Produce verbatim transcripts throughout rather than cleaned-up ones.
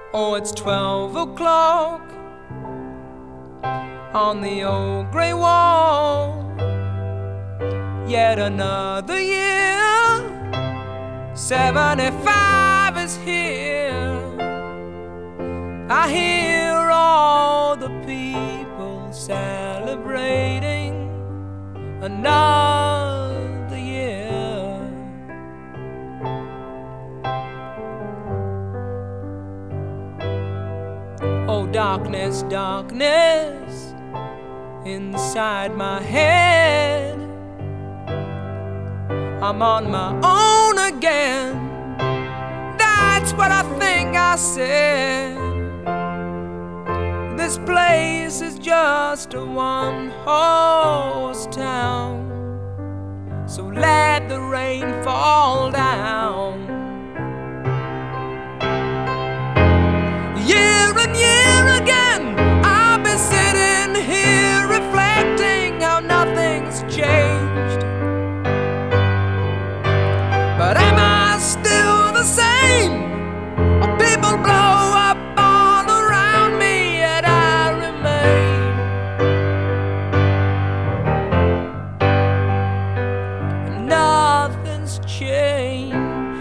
Oh, it's twelve o'clock on the old grey wall. Yet another year, seventy-five is here. I hear all the people celebrating another year. Oh, darkness, darkness inside my head. I'm on my own again. That's what I think I said. This place is just a one-horse town, so let the rain fall down. Year and year again, I've been sitting here reflecting how nothing's changed. But am I still the same? People blow up all around me, yet I remain. Nothing's changed.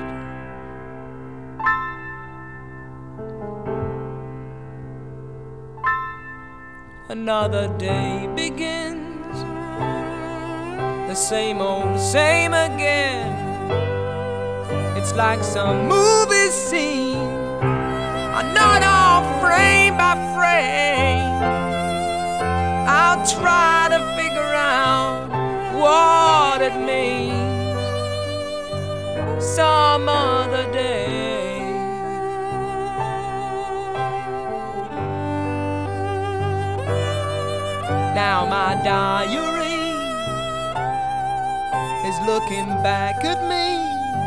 Another day begins, the same old, same again. It's like some movie scene, not all frame by frame. I'll try to figure out what it means some other day. Now my diary is looking back at me.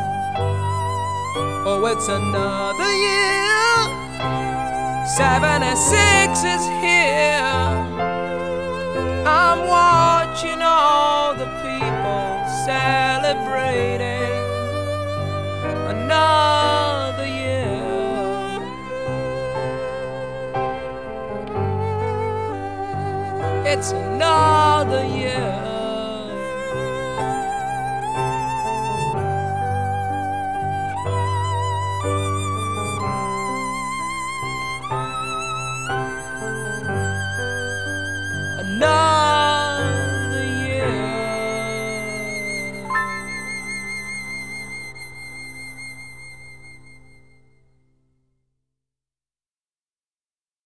Oh, it's another year, seventy-six is here. I'm watching all the people celebrating another year. It's another year.